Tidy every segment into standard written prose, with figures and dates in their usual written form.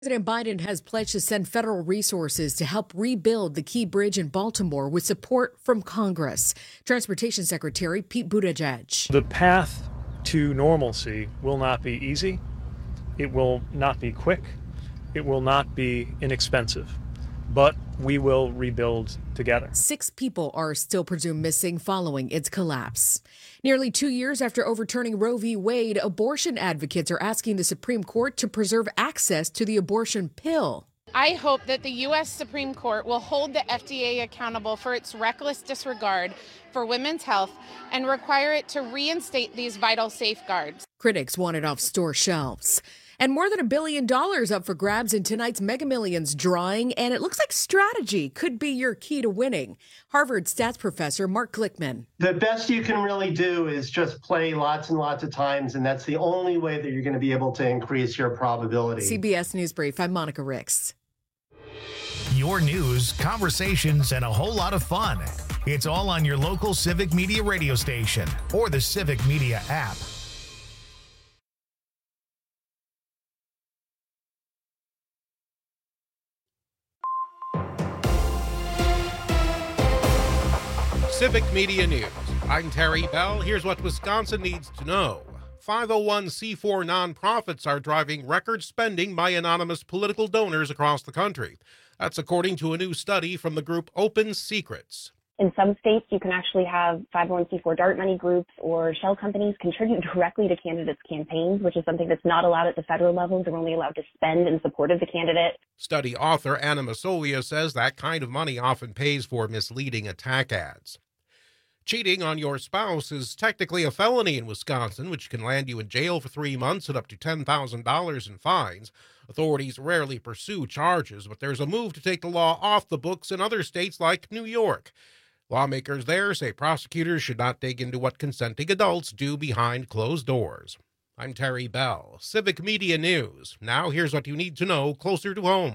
President Biden has pledged to send federal resources to help rebuild the Key Bridge in Baltimore with support from Congress. Transportation Secretary Pete Buttigieg. The path to normalcy will not be easy. It will not be quick. It will not be inexpensive. But we will rebuild together. 6 people are still presumed missing following its collapse. Nearly 2 years after overturning Roe v. Wade, abortion advocates are asking the Supreme Court to preserve access to the abortion pill. I hope that the U.S. Supreme Court will hold the FDA accountable for its reckless disregard for women's health and require it to reinstate these vital safeguards. Critics want it off store shelves. And more than $1 billion up for grabs in tonight's Mega Millions drawing, and it looks like strategy could be your key to winning. Harvard stats professor Mark Glickman. The best you can really do is just play lots and lots of times, and that's the only way that you're going to be able to increase your probability. CBS News Brief, I'm Monica Ricks. Your news, conversations, and a whole lot of fun. It's all on your local Civic Media radio station or the Civic Media app. Civic Media News. I'm Terry Bell. Here's what Wisconsin needs to know. 501c4 nonprofits are driving record spending by anonymous political donors across the country. That's according to a new study from the group Open Secrets. In some states, you can actually have 501c4 DART money groups or shell companies contribute directly to candidates' campaigns, which is something that's not allowed at the federal level. They're only allowed to spend in support of the candidate. Study author Anna Masolia says that kind of money often pays for misleading attack ads. Cheating on your spouse is technically a felony in Wisconsin, which can land you in jail for 3 months and up to $10,000 in fines. Authorities rarely pursue charges, but there's a move to take the law off the books in other states like New York. Lawmakers there say prosecutors should not dig into what consenting adults do behind closed doors. I'm Terry Bell, Civic Media News. Now here's what you need to know closer to home.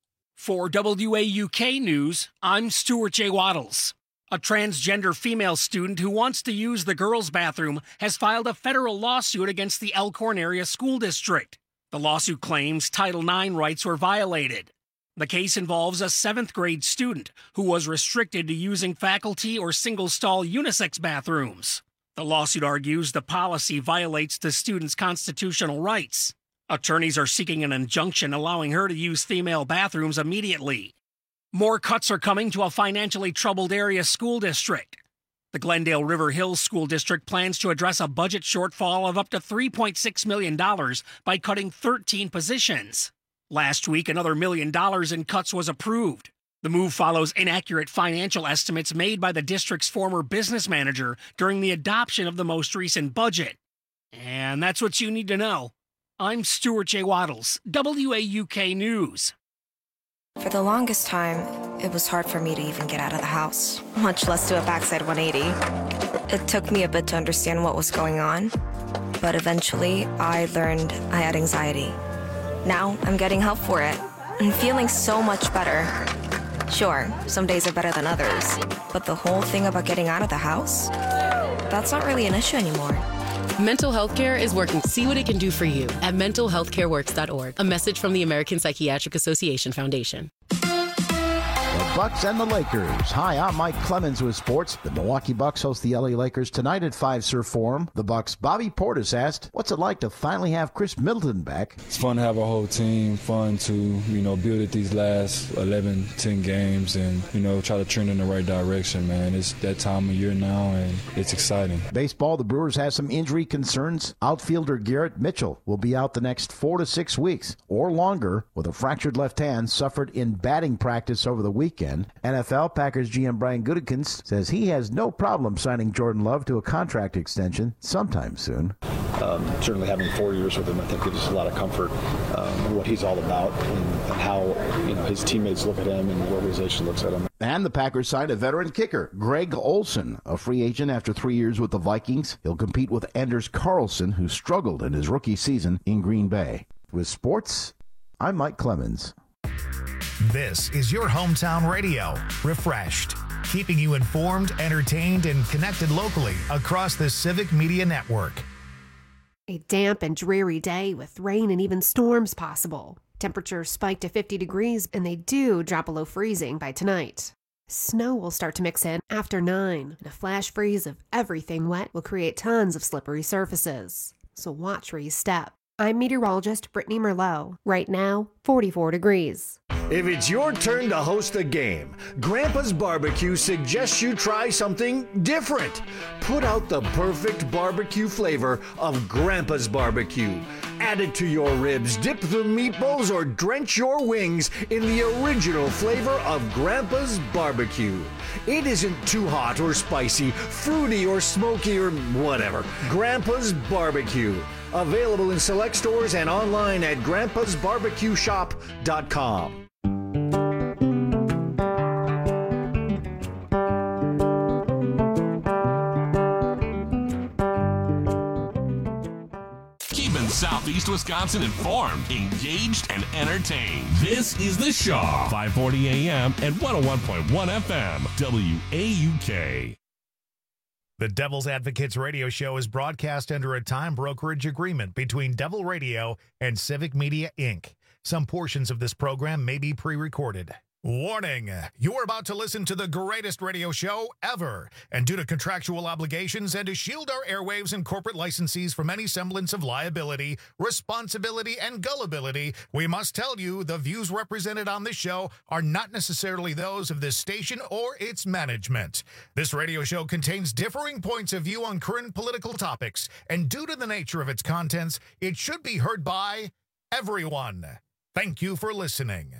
For WAUK News, I'm Stuart J. Waddles. A transgender female student who wants to use the girls' bathroom has filed a federal lawsuit against the Elkhorn Area School District. The lawsuit claims Title IX rights were violated. The case involves a 7th grade student who was restricted to using faculty or single-stall unisex bathrooms. The lawsuit argues the policy violates the student's constitutional rights. Attorneys are seeking an injunction allowing her to use female bathrooms immediately. More cuts are coming to a financially troubled area school district. The Glendale River Hills School District plans to address a budget shortfall of up to $3.6 million by cutting 13 positions. Last week, another $1 million in cuts was approved. The move follows inaccurate financial estimates made by the district's former business manager during the adoption of the most recent budget. And that's what you need to know. I'm Stuart J. Waddles, WAUK News. For the longest time, it was hard for me to even get out of the house, much less do a backside 180. It took me a bit to understand what was going on, but eventually I learned I had anxiety. Now I'm getting help for it and feeling so much better. Sure, some days are better than others, but the whole thing about getting out of the house, that's not really an issue anymore. Mental health care is working. See what it can do for you at mentalhealthcareworks.org. A message from the American Psychiatric Association Foundation. The Bucks and the Lakers. Hi, I'm Mike Clemens with sports. The Milwaukee Bucks host the LA Lakers tonight at Fiserv Forum. The Bucks' Bobby Portis asked, what's it like to finally have Chris Middleton back? It's fun to have a whole team, fun to, build it these last 11, 10 games and, try to trend in the right direction, man. It's that time of year now, and it's exciting. Baseball, the Brewers have some injury concerns. Outfielder Garrett Mitchell will be out the next 4 to 6 weeks or longer with a fractured left hand suffered in batting practice over the weekend. NFL Packers GM Brian Gutekunst says he has no problem signing Jordan Love to a contract extension sometime soon. Certainly having 4 years with him, I think gives us a lot of comfort in what he's all about and how his teammates look at him and the organization looks at him. And the Packers signed a veteran kicker, Greg Olson, a free agent after 3 years with the Vikings. He'll compete with Anders Carlson, who struggled in his rookie season in Green Bay. With sports, I'm Mike Clemens. This is your hometown radio, Refreshed, keeping you informed, entertained, and connected locally across the Civic Media Network. A damp and dreary day with rain and even storms possible. Temperatures spike to 50 degrees, and they do drop below freezing by tonight. Snow will start to mix in after 9, and a flash freeze of everything wet will create tons of slippery surfaces. So watch where you step. I'm meteorologist Brittany Merlot. Right now, 44 degrees. If it's your turn to host a game, Grandpa's Barbecue suggests you try something different. Put out the perfect barbecue flavor of Grandpa's Barbecue. Add it to your ribs, dip the meatballs, or drench your wings in the original flavor of Grandpa's Barbecue. It isn't too hot or spicy, fruity or smoky or whatever. Grandpa's Barbecue. Available in select stores and online at grandpasbarbecueshop.com. Southeast Wisconsin informed, engaged, and entertained. This is The Shaw, 540 AM and 101.1 FM, WAUK. The Devil's Advocates radio show is broadcast under a time brokerage agreement between Devil Radio and Civic Media, Inc. Some portions of this program may be pre-recorded. Warning, you're about to listen to the greatest radio show ever, and due to contractual obligations and to shield our airwaves and corporate licensees from any semblance of liability, responsibility, and gullibility, we must tell you the views represented on this show are not necessarily those of this station or its management. This radio show contains differing points of view on current political topics, and due to the nature of its contents, it should be heard by everyone. Thank you for listening.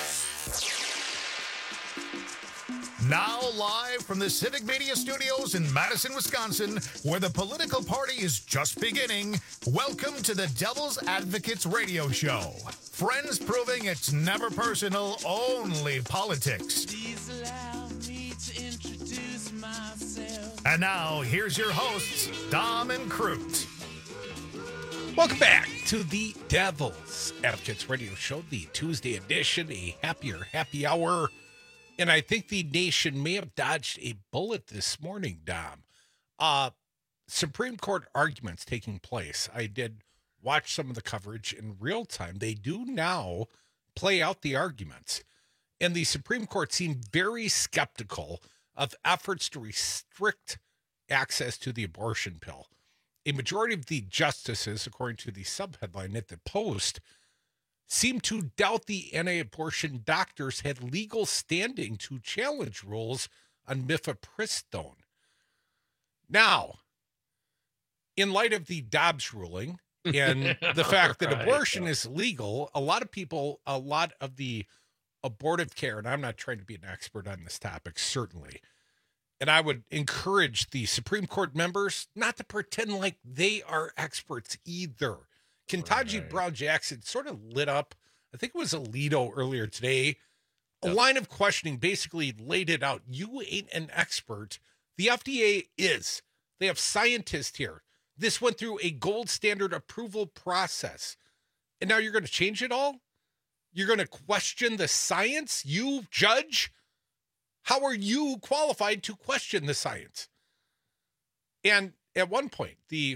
Now live from the Civic Media Studios in Madison, Wisconsin, where the political party is just beginning, welcome to the Devil's Advocates radio show. Friends proving it's never personal, only politics. Please allow me to introduce myself. And now, here's your hosts, Dom and Crute. Welcome back to the Devil's Advocates radio show, the Tuesday edition, a happier happy hour. And I think the nation may have dodged a bullet this morning, Dom. Supreme Court arguments taking place. I did watch some of the coverage in real time. They do now play out the arguments. And the Supreme Court seemed very skeptical of efforts to restrict access to the abortion pill. A majority of the justices, according to the subheadline at the Post, seemed to doubt the anti-abortion doctors had legal standing to challenge rules on mifepristone. Now, in light of the Dobbs ruling and the fact that abortion is legal, a lot of people, a lot of the abortive care, and I'm not trying to be an expert on this topic, certainly, and I would encourage the Supreme Court members not to pretend like they are experts either. Ketanji Brown Jackson sort of lit up, I think it was Alito earlier today, a line of questioning basically laid it out. You ain't an expert. The FDA is. They have scientists here. This went through a gold standard approval process. And now you're going to change it all? You're going to question the science? You, judge? How are you qualified to question the science? And at one point,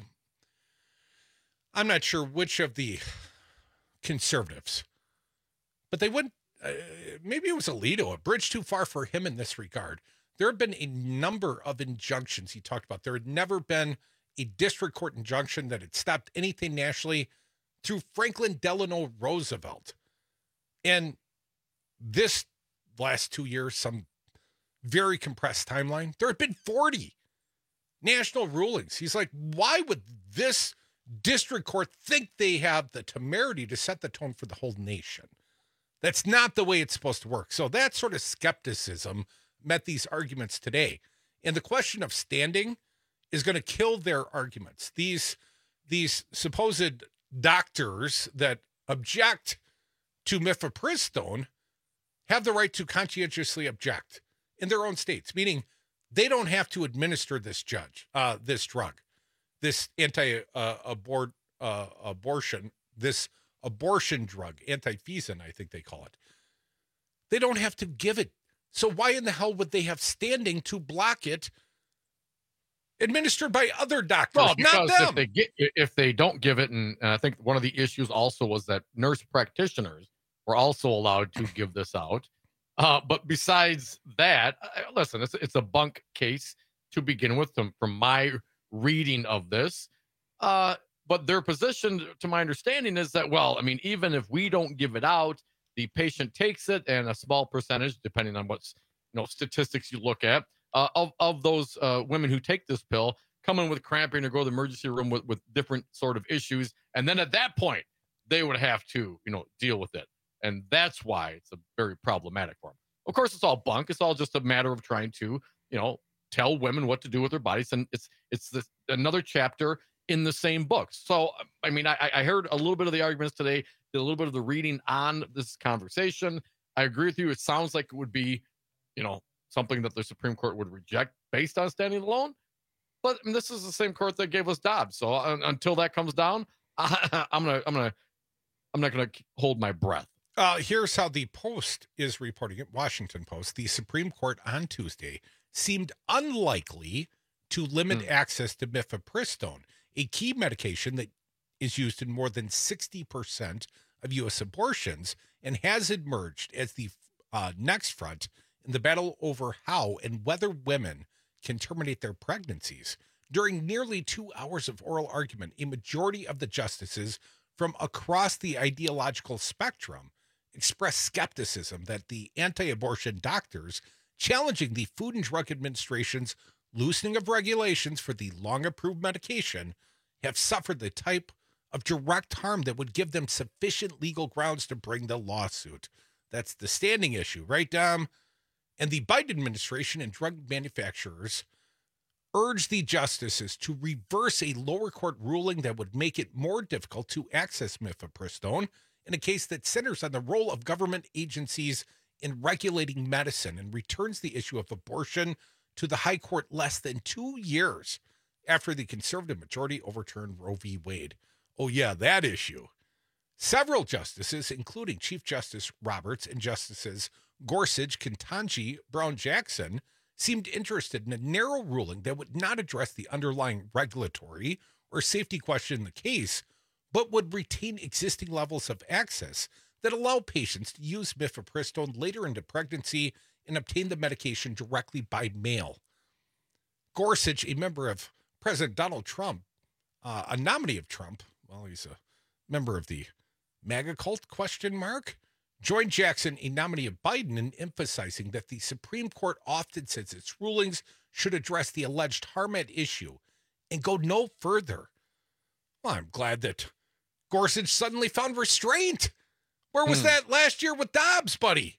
I'm not sure which of the conservatives, but they went, maybe it was Alito, a bridge too far for him in this regard. There have been a number of injunctions he talked about. There had never been a district court injunction that had stopped anything nationally through Franklin Delano Roosevelt. And this last 2 years, some very compressed timeline, there have been 40 national rulings. He's like, why would this district court think they have the temerity to set the tone for the whole nation? That's not the way it's supposed to work. So that sort of skepticism met these arguments today. And the question of standing is going to kill their arguments. These supposed doctors that object to mifepristone have the right to conscientiously object in their own states, meaning they don't have to administer this drug, this abortion, this abortion drug, antifesin, I think they call it. They don't have to give it. So why in the hell would they have standing to block it administered by other doctors, Well, not because them. if they don't give it, and I think one of the issues also was that nurse practitioners were also allowed to give this out. But besides that, listen, it's a bunk case to begin with from my reading of this. But their position, to my understanding, is that, well, I mean, even if we don't give it out, the patient takes it, and a small percentage, depending on what's statistics you look at, of those women who take this pill come in with cramping or go to the emergency room with different sort of issues, and then at that point they would have to deal with it, and that's why it's a very problematic for them. Of course, it's all bunk. It's all just a matter of trying to tell women what to do with their bodies, and it's another chapter in the same book. So, I mean, I heard a little bit of the arguments today, did a little bit of the reading on this conversation. I agree with you. It sounds like it would be, something that the Supreme Court would reject based on standing alone. But I mean, this is the same court that gave us Dobbs. So until that comes down, I'm not gonna hold my breath. Here's how the Post is reporting it. Washington Post: the Supreme Court on Tuesday seemed unlikely to limit access to mifepristone, a key medication that is used in more than 60% of U.S. abortions and has emerged as the next front in the battle over how and whether women can terminate their pregnancies. During nearly 2 hours of oral argument, a majority of the justices from across the ideological spectrum expressed skepticism that the anti-abortion doctors challenging the Food and Drug Administration's loosening of regulations for the long-approved medication have suffered the type of direct harm that would give them sufficient legal grounds to bring the lawsuit. That's the standing issue, right, Dom? And the Biden administration and drug manufacturers urge the justices to reverse a lower court ruling that would make it more difficult to access mifepristone in a case that centers on the role of government agencies in regulating medicine and returns the issue of abortion to the high court less than 2 years after the conservative majority overturned Roe v. Wade. Oh, yeah, that issue. Several justices, including Chief Justice Roberts and Justices Gorsuch, Ketanji Brown Jackson, seemed interested in a narrow ruling that would not address the underlying regulatory or safety question in the case, but would retain existing levels of access that allow patients to use mifepristone later into pregnancy and obtain the medication directly by mail. Gorsuch, a member of President Donald Trump, a nominee of Trump, well, he's a member of the MAGA cult, ? Joined Jackson, a nominee of Biden, in emphasizing that the Supreme Court often says its rulings should address the alleged harm at issue and go no further. Well, I'm glad that Gorsuch suddenly found restraint. Where was that last year with Dobbs, buddy?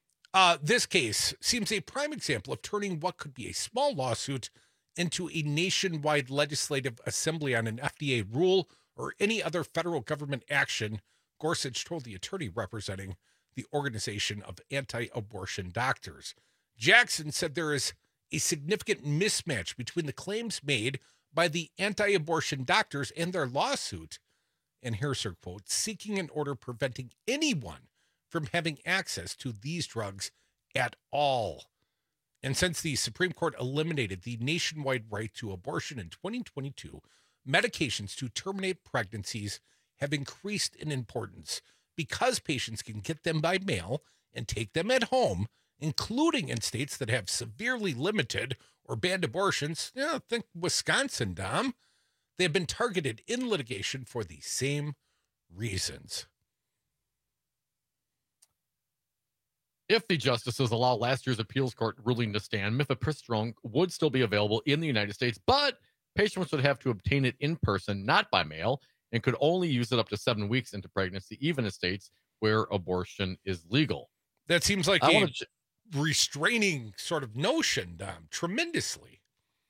This case seems a prime example of turning what could be a small lawsuit into a nationwide legislative assembly on an FDA rule or any other federal government action, Gorsuch told the attorney representing the Organization of Anti-Abortion Doctors. Jackson said there is a significant mismatch between the claims made by the anti-abortion doctors and their lawsuit, and here's her quote, seeking an order preventing anyone from having access to these drugs at all. And since the Supreme Court eliminated the nationwide right to abortion in 2022, medications to terminate pregnancies have increased in importance because patients can get them by mail and take them at home, including in states that have severely limited or banned abortions. Think Wisconsin, Dom. They have been targeted in litigation for the same reasons. If the justices allow last year's appeals court ruling to stand, mifepristone would still be available in the United States, but patients would have to obtain it in person, not by mail, and could only use it up to 7 weeks into pregnancy, even in states where abortion is legal. That seems like a restraining sort of notion, Dom, tremendously.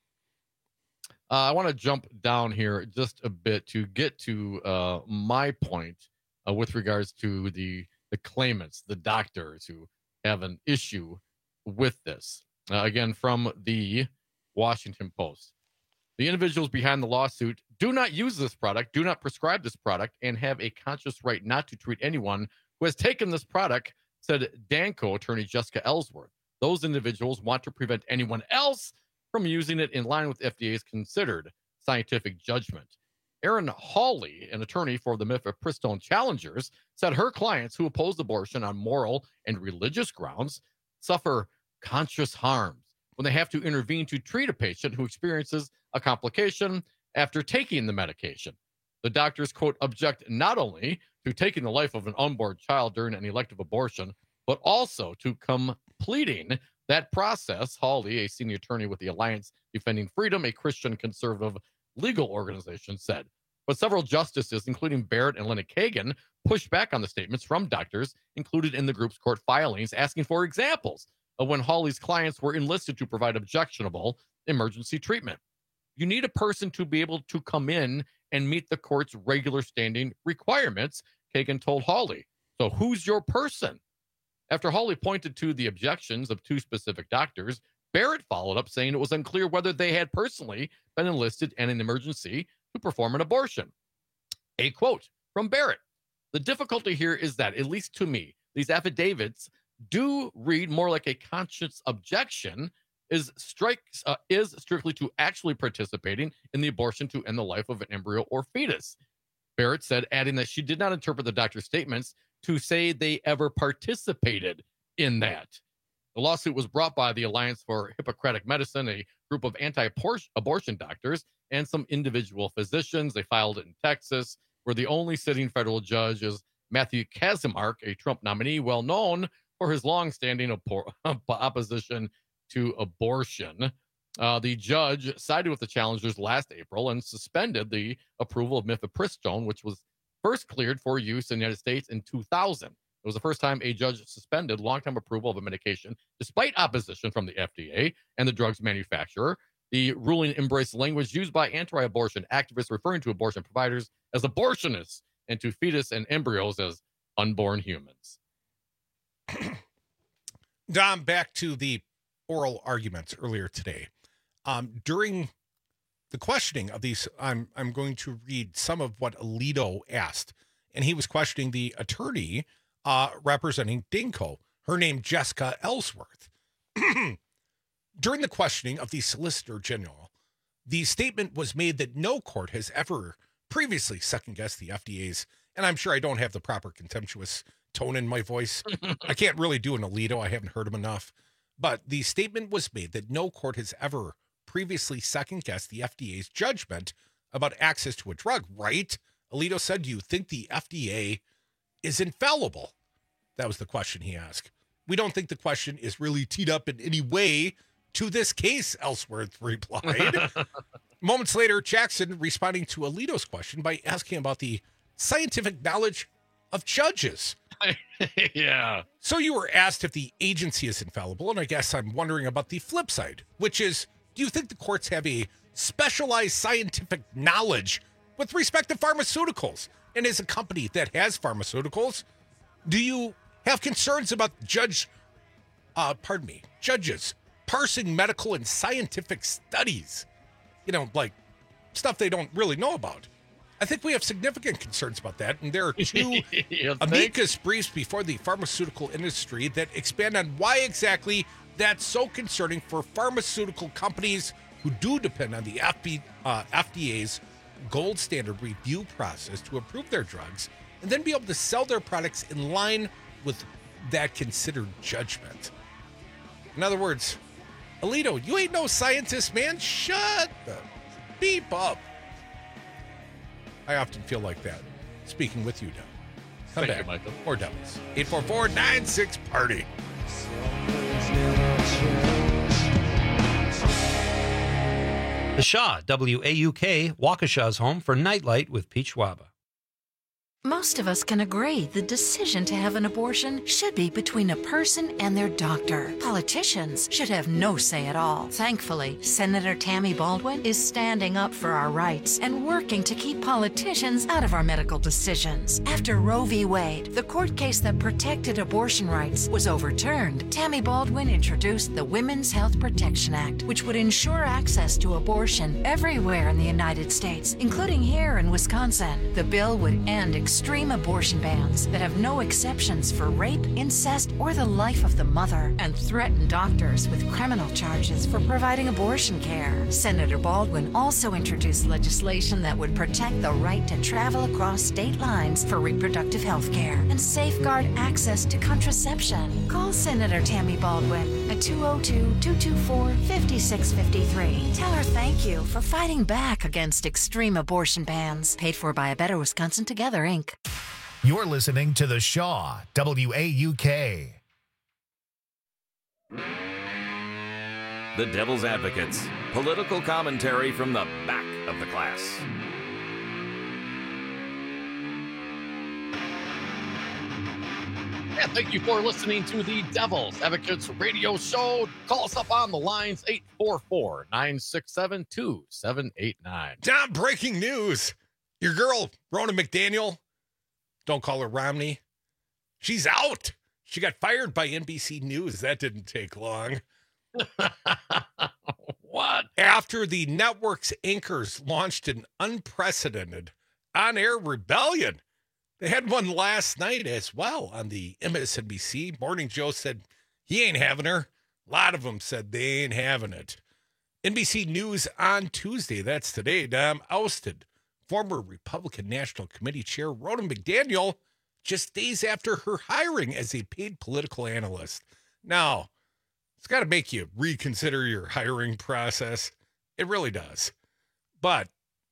I want to jump down here just a bit to get to my point with regards to the claimants, the doctors who have an issue with this. Again, from the Washington Post. The individuals behind the lawsuit do not use this product, do not prescribe this product, and have a conscious right not to treat anyone who has taken this product, said Danco attorney Jessica Ellsworth. Those individuals want to prevent anyone else from using it in line with FDA's considered scientific judgment. Erin Hawley, an attorney for the mifepristone challengers, said her clients who oppose abortion on moral and religious grounds suffer conscious harms when they have to intervene to treat a patient who experiences a complication after taking the medication. The doctors, quote, object not only to taking the life of an unborn child during an elective abortion, but also to completing that process. Hawley, a senior attorney with the Alliance Defending Freedom, a Christian conservative legal organization, said. But several justices, including Barrett and Linda Kagan, pushed back on the statements from doctors included in the group's court filings, asking for examples of when Hawley's clients were enlisted to provide objectionable emergency treatment. You need a person to be able to come in and meet the court's regular standing requirements, Kagan told Hawley. So who's your person? After Hawley pointed to the objections of two specific doctors, Barrett followed up saying it was unclear whether they had personally been enlisted in an emergency to perform an abortion. A quote from Barrett: "The difficulty here is that, at least to me, these affidavits do read more like a conscience objection is strictly to actually participating in the abortion to end the life of an embryo or fetus." Barrett said, adding that she did not interpret the doctor's statements to say they ever participated in that. The lawsuit was brought by the Alliance for Hippocratic Medicine, a group of anti-abortion doctors, and some individual physicians. They filed it in Texas, where the only sitting federal judge is Matthew Kaczmarek, a Trump nominee, well known for his long-standing opposition to abortion. The judge sided with the challengers last April and suspended the approval of mifepristone, which was first cleared for use in the United States in 2000. It was the first time a judge suspended long-term approval of a medication despite opposition from the FDA and the drug's manufacturer. The ruling embraced language used by anti-abortion activists referring to abortion providers as abortionists and to fetus and embryos as unborn humans. Dom, back to the oral arguments earlier today. During the questioning of these, I'm going to read some of what Alito asked, and he was questioning the attorney representing Dinko, her name Jessica Ellsworth. During the questioning of the Solicitor General, the statement was made that no court has ever previously second-guessed the FDA's, and I'm sure I don't have the proper contemptuous tone in my voice. I can't really do an Alito. I haven't heard him enough. But the statement was made that no court has ever previously second-guessed the FDA's judgment about access to a drug, right? Alito said, "Do you think the FDA is infallible?" That was the question he asked. "We don't think the question is really teed up in any way to this case," Ellsworth replied. Moments later, Jackson responding to Alito's question by asking about the scientific knowledge of judges. Yeah. So you were asked if the agency is infallible, and I guess I'm wondering about the flip side, which is, do you think the courts have a specialized scientific knowledge with respect to pharmaceuticals? And as a company that has pharmaceuticals, do you have concerns about judges parsing medical and scientific studies? You know, like stuff they don't really know about. I think we have significant concerns about that, and there are two amicus briefs before the pharmaceutical industry that expand on why exactly that's so concerning for pharmaceutical companies who do depend on the FDA's gold standard review process to approve their drugs and then be able to sell their products in line with that considered judgment. In other words, Alito, you ain't no scientist, man. Shut the beep up. I often feel like that, speaking with you, Doug. Come back. Michael. More Devils. 844-96-PARTY. The Shaw, WAUK, Waukesha's home for Nightlight with Pete Schwaba. Most of us can agree the decision to have an abortion should be between a person and their doctor. Politicians should have no say at all. Thankfully, Senator Tammy Baldwin is standing up for our rights and working to keep politicians out of our medical decisions. After Roe v. Wade, the court case that protected abortion rights, was overturned, Tammy Baldwin introduced the Women's Health Protection Act, which would ensure access to abortion everywhere in the United States, including here in Wisconsin. The bill would end extreme abortion bans that have no exceptions for rape, incest, or the life of the mother, and threaten doctors with criminal charges for providing abortion care. Senator Baldwin also introduced legislation that would protect the right to travel across state lines for reproductive health care and safeguard access to contraception. Call Senator Tammy Baldwin at 202-224-5653. Tell her thank you for fighting back against extreme abortion bans. Paid for by A Better Wisconsin Together, Inc. You're listening to The Shaw, WAUK. The Devil's Advocates. Political commentary from the back of the class. Yeah, thank you for listening to the Devil's Advocates radio show. Call us up on the lines, 844-967-2789. Tom, breaking news. Your girl, Ronna McDaniel, don't call her Romney, she's out. She got fired by NBC News. That didn't take long. What? After the network's anchors launched an unprecedented on-air rebellion. They had one last night as well on the MSNBC. Morning Joe said he ain't having her. A lot of them said they ain't having it. NBC News on Tuesday, that's today, Dom, ousted former Republican National Committee Chair Ronna McDaniel just days after her hiring as a paid political analyst. Now, it's got to make you reconsider your hiring process. It really does. But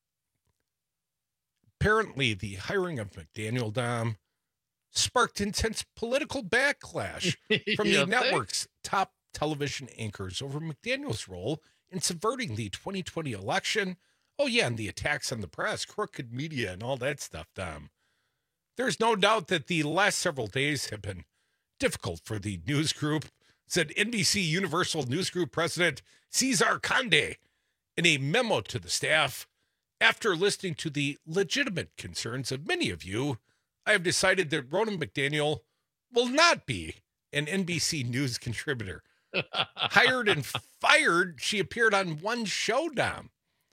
apparently, the hiring of McDaniel, Dom, sparked intense political backlash from the network's top television anchors over McDaniel's role in subverting the 2020 election. Oh, yeah, and the attacks on the press, crooked media, and all that stuff, Dom. There's no doubt that the last several days have been difficult for the news group, said NBC Universal News Group President Cesar Conde in a memo to the staff. After listening to the legitimate concerns of many of you, I have decided that Ronna McDaniel will not be an NBC News contributor. Hired and fired, she appeared on one show, Dom.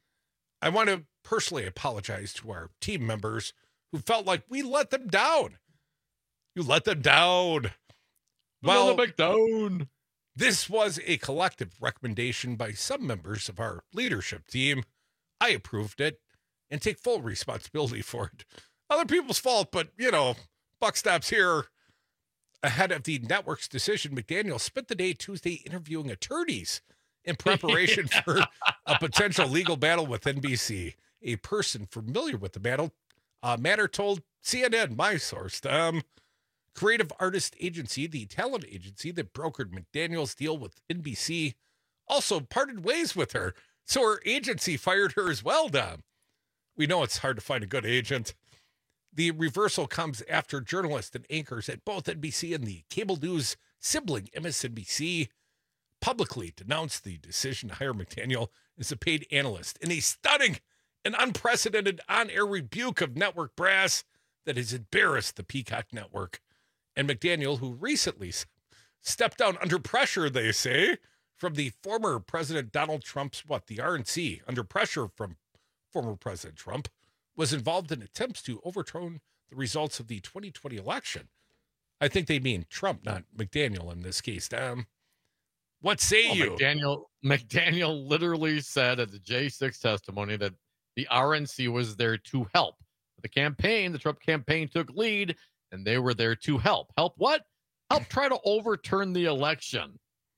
I want to personally apologize to our team members who felt like we let them down. You let them down. Well, down. This was a collective recommendation by some members of our leadership team. I approved it and take full responsibility for it. Other people's fault, but, buck stops here. Ahead of the network's decision, McDaniel spent the day Tuesday interviewing attorneys in preparation for a potential legal battle with NBC. A person familiar with the matter told CNN, my source, Creative Artist Agency, the talent agency that brokered McDaniel's deal with NBC, also parted ways with her. So her agency fired her as well, Dom. We know it's hard to find a good agent. The reversal comes after journalists and anchors at both NBC and the cable news sibling MSNBC publicly denounced the decision to hire McDaniel as a paid analyst in a stunning and unprecedented on-air rebuke of network brass that has embarrassed the Peacock network. And McDaniel, who recently stepped down under pressure, they say, from the former President Donald Trump's, the RNC, under pressure from former President Trump, was involved in attempts to overturn the results of the 2020 election. I think they mean Trump, not McDaniel in this case, Dom. What say you? McDaniel literally said at the J6 testimony that the RNC was there to help. The Trump campaign took lead, and they were there to help. Help what? Help try to overturn the election.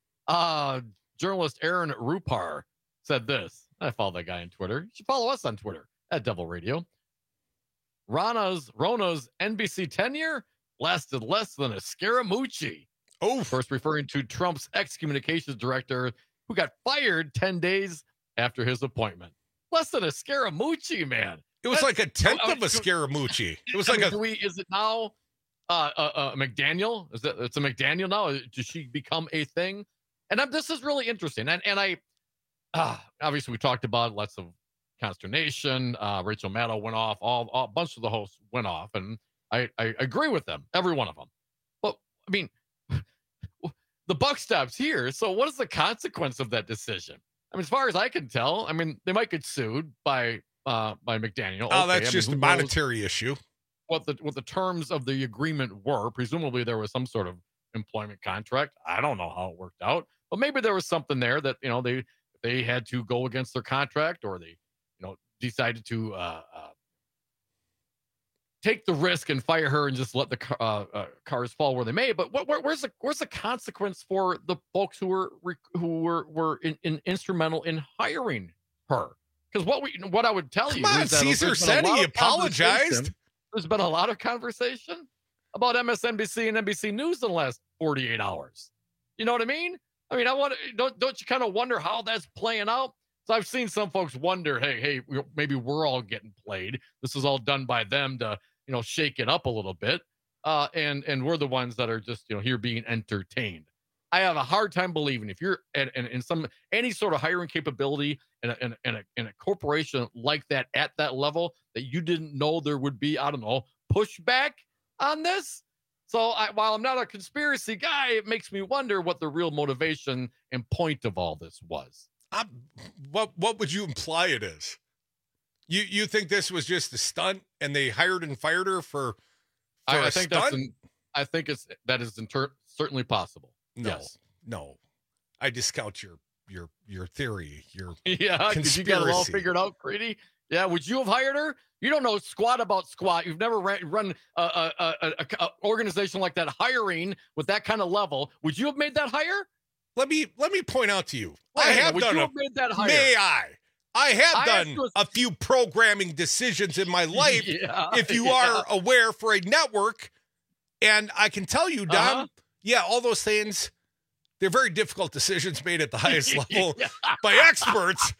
Journalist Aaron Rupar said this. I follow that guy on Twitter. You should follow us on Twitter at Devil Radio. Rona's NBC tenure lasted less than a Scaramucci. First referring to Trump's ex-communications director who got fired 10 days after his appointment. Less than a Scaramucci, man. It was like a tenth of a Scaramucci. It was is it now McDaniel? It's a McDaniel now? Does she become a thing? And this is really interesting. And I obviously we talked about lots of consternation. Rachel Maddow went off. A bunch of the hosts went off, and I agree with them, every one of them. But I mean, the buck stops here. So what is the consequence of that decision? I mean, as far as I can tell, I mean, they might get sued by McDaniel. Oh, that's just a monetary issue. what the terms of the agreement were. Presumably there was some sort of employment contract. I don't know how it worked out, but maybe there was something there that, you know, they had to go against their contract, or they, you know, decided to take the risk and fire her and just let the cars fall where they may. But where's the consequence for the folks who were instrumental in hiring her? Because what I would tell you is that Caesar said he apologized. There's been a lot of conversation about MSNBC and NBC News in the last 48 hours. You know what I mean? I mean, don't you kind of wonder how that's playing out? So I've seen some folks wonder, hey, maybe we're all getting played. This is all done by them to, you know, shake it up a little bit. And we're the ones that are just, you know, here being entertained. I have a hard time believing if you're in any sort of hiring capability in a corporation like that at that level, that you didn't know there would be, I don't know, pushback on this. So while I'm not a conspiracy guy, it makes me wonder what the real motivation and point of all this was. What would you imply it is? You think this was just a stunt and they hired and fired her for I a think stunt? I think that is certainly possible. No, Yes. no. I discount your theory, your Yeah, because you got it all figured out, Creedy. Yeah, would you have hired her? You don't know squat about squat. You've never run a organization like that, hiring with that kind of level. Would you have made that hire? Let me point out to you. Wait, I have would done you have made that hire? May I? I have done asked you a few programming decisions in my life, Yeah, if you are aware, for a network. And I can tell you, Dom, yeah, all those things, they're very difficult decisions made at the highest level by experts.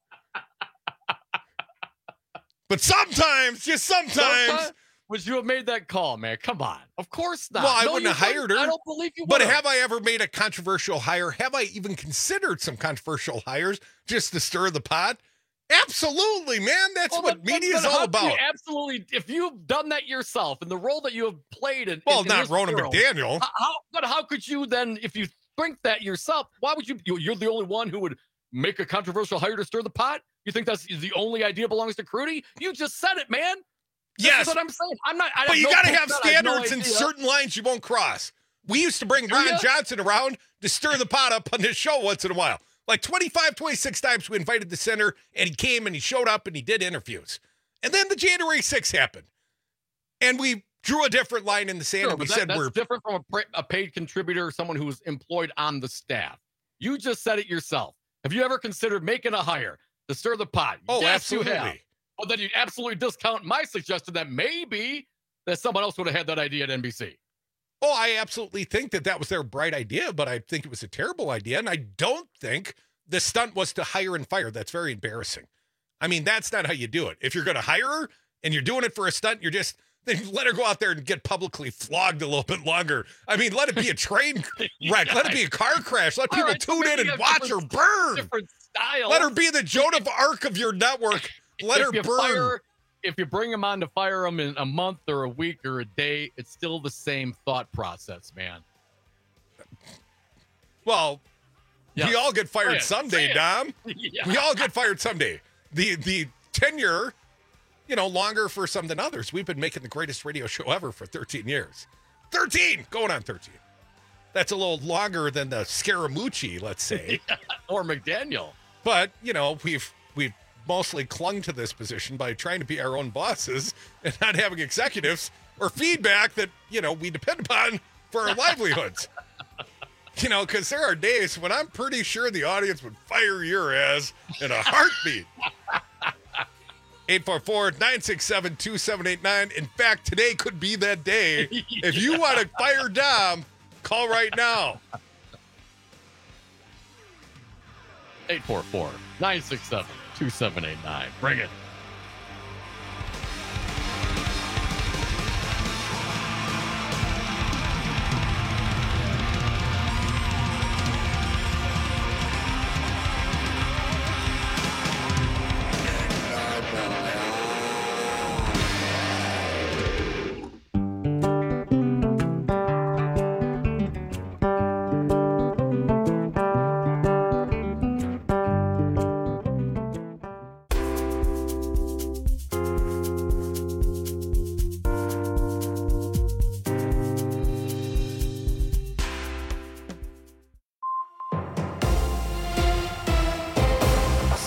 But sometimes, just sometimes. Would you have made that call, man? Come on. Of course not. Well, I No, wouldn't have hired her. I don't believe you But would have I ever made a controversial hire? Have I even considered some controversial hires just to stir the pot? Absolutely, man. That's what media is all about. Absolutely. If you've done that yourself in the role that you have played in, Well, in not this Rona world, McDaniel. But how could you then, if you think that yourself, why would you're the only one who would make a controversial hire to stir the pot? You think that's the only idea belongs to Crudy? You just said it, man. Yes. That's what I'm saying. I'm not. But you got to have standards and certain lines you won't cross. We used to bring Ron Johnson around to stir the pot up on this show once in a while. Like 25, 26 times we invited the center, and he came and he showed up and he did interviews. And then the January 6th happened. And we drew a different line in the sand, and we said that's we're different from a paid contributor, someone who was employed on the staff. You just said it yourself. Have you ever considered making a hire to stir the pot? Oh, yes, absolutely. You have. Well, then you absolutely discount my suggestion that maybe that someone else would have had that idea at NBC. Oh, I absolutely think that was their bright idea, but I think it was a terrible idea. And I don't think the stunt was to hire and fire. That's very embarrassing. I mean, that's not how you do it. If you're going to hire her and you're doing it for a stunt, then let her go out there and get publicly flogged a little bit longer. I mean, let it be a train wreck. Let it be a car crash. Let people tune in and watch her burn. Different styles. Let her be the Joan of Arc of your network. Let her burn. If you bring them on to fire them in a month or a week or a day, it's still the same thought process, man. Well, we all get fired someday, Dom. Yeah. We all get fired someday. The tenure, longer for some than others. We've been making the greatest radio show ever for 13 years. 13! Going on 13. That's a little longer than the Scaramucci, let's say. Or McDaniel. But, we've mostly clung to this position by trying to be our own bosses and not having executives or feedback that, we depend upon for our livelihoods. Because there are days when I'm pretty sure the audience would fire your ass in a heartbeat. 844-967-2789. In fact, today could be that day. If you want to fire Dom, call right now. 844-967-2789. Bring it.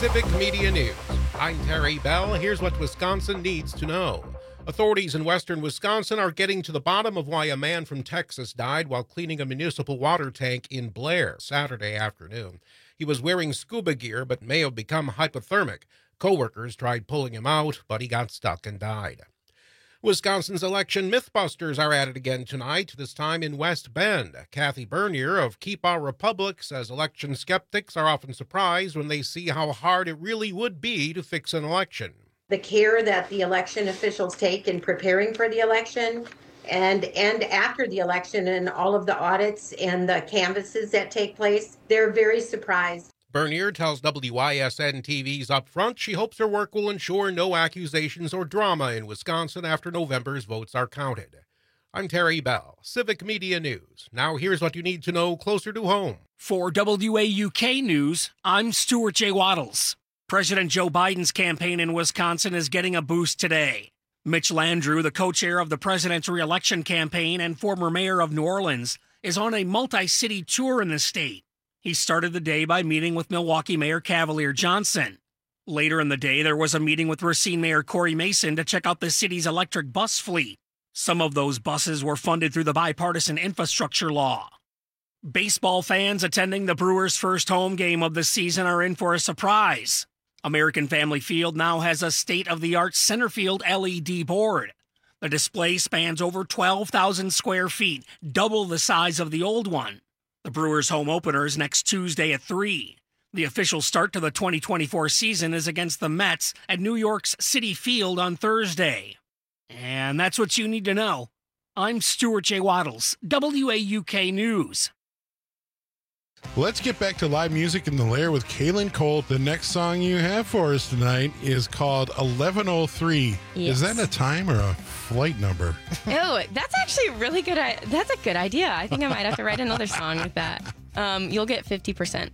Civic Media News. I'm Terry Bell. Here's what Wisconsin needs to know. Authorities in western Wisconsin are getting to the bottom of why a man from Texas died while cleaning a municipal water tank in Blair Saturday afternoon. He was wearing scuba gear but may have become hypothermic. Coworkers tried pulling him out, but he got stuck and died. Wisconsin's election mythbusters are at it again tonight, this time in West Bend. Kathy Bernier of Keep Our Republic says election skeptics are often surprised when they see how hard it really would be to fix an election. The care that the election officials take in preparing for the election and after the election and all of the audits and the canvasses that take place, they're very surprised. Bernier tells WISN TV's Upfront she hopes her work will ensure no accusations or drama in Wisconsin after November's votes are counted. I'm Terry Bell, Civic Media News. Now here's what you need to know closer to home. For WAUK News, I'm Stuart J. Waddles. President Joe Biden's campaign in Wisconsin is getting a boost today. Mitch Landrieu, the co-chair of the president's re-election campaign and former mayor of New Orleans, is on a multi-city tour in the state. He started the day by meeting with Milwaukee Mayor Cavalier Johnson. Later in the day, there was a meeting with Racine Mayor Corey Mason to check out the city's electric bus fleet. Some of those buses were funded through the bipartisan infrastructure law. Baseball fans attending the Brewers' first home game of the season are in for a surprise. American Family Field now has a state-of-the-art center field LED board. The display spans over 12,000 square feet, double the size of the old one. The Brewers' home opener is next Tuesday at 3. The official start to the 2024 season is against the Mets at New York's Citi Field on Thursday. And that's what you need to know. I'm Stuart J. Waddles, WAUK News. Let's get back to live music in the Lair with Kaylin Cole. The next song you have for us tonight is called 1103. Yes. Is that a time or a flight number? Oh, that's actually really good. That's a good idea. I think I might have to write another song with that. You'll get 50%.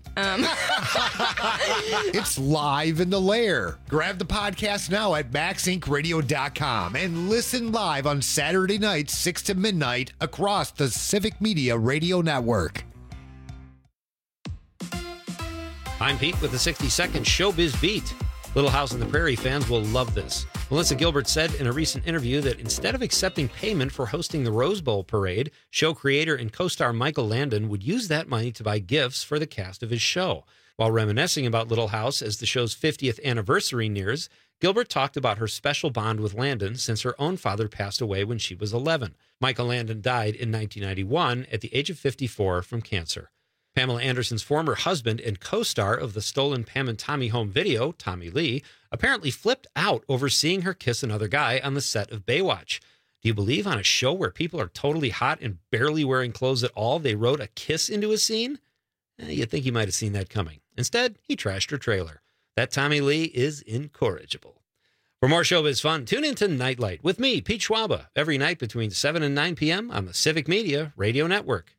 It's live in the Lair. Grab the podcast now at MaxIncRadio.com and listen live on Saturday nights, 6 to midnight across the Civic Media Radio Network. I'm Pete with the 60-second Showbiz Beat. Little House on the Prairie fans will love this. Melissa Gilbert said in a recent interview that instead of accepting payment for hosting the Rose Bowl parade, show creator and co-star Michael Landon would use that money to buy gifts for the cast of his show. While reminiscing about Little House as the show's 50th anniversary nears, Gilbert talked about her special bond with Landon since her own father passed away when she was 11. Michael Landon died in 1991 at the age of 54 from cancer. Pamela Anderson's former husband and co-star of the stolen Pam and Tommy home video, Tommy Lee, apparently flipped out over seeing her kiss another guy on the set of Baywatch. Do you believe on a show where people are totally hot and barely wearing clothes at all, they wrote a kiss into a scene? You'd think he might have seen that coming. Instead, he trashed her trailer. That Tommy Lee is incorrigible. For more showbiz fun, tune into Nightlight with me, Pete Schwaba, every night between 7 and 9 p.m. on the Civic Media Radio Network.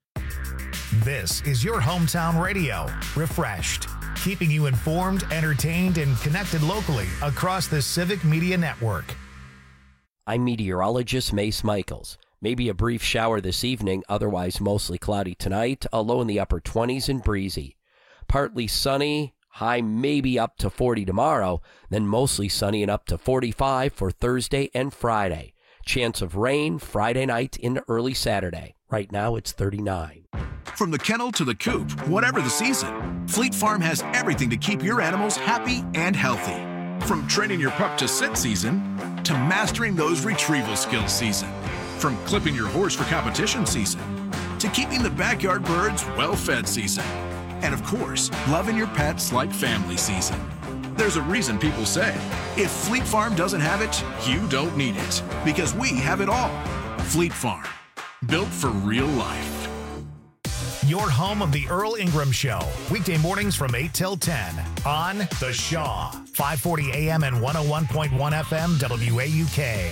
This is your hometown radio, refreshed, keeping you informed, entertained, and connected locally across the Civic Media Network. I'm meteorologist Mace Michaels. Maybe a brief shower this evening, otherwise mostly cloudy tonight, a low in the upper 20s and breezy. Partly sunny, high maybe up to 40 tomorrow, then mostly sunny and up to 45 for Thursday and Friday. Chance of rain Friday night into early Saturday. Right now it's 39. From the kennel to the coop, whatever the season, Fleet Farm has everything to keep your animals happy and healthy. From training your pup to sit season, to mastering those retrieval skills season. From clipping your horse for competition season, to keeping the backyard birds well-fed season. And of course, loving your pets like family season. There's a reason people say, if Fleet Farm doesn't have it, you don't need it. Because we have it all. Fleet Farm, built for real life. Your home of the Earl Ingram Show, weekday mornings from 8 till 10 on The Shaw, 540 AM and 101.1 FM WAUK.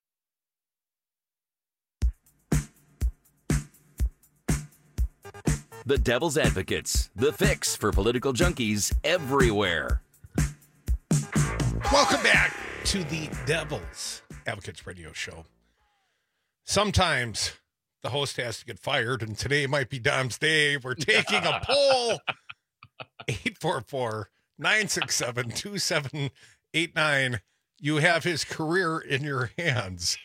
The Devil's Advocates, the fix for political junkies everywhere. Welcome back to the Devil's Advocates Radio Show. Sometimes the host has to get fired, and today might be Dom's day. We're taking a poll. 967-2789. You have his career in your hands.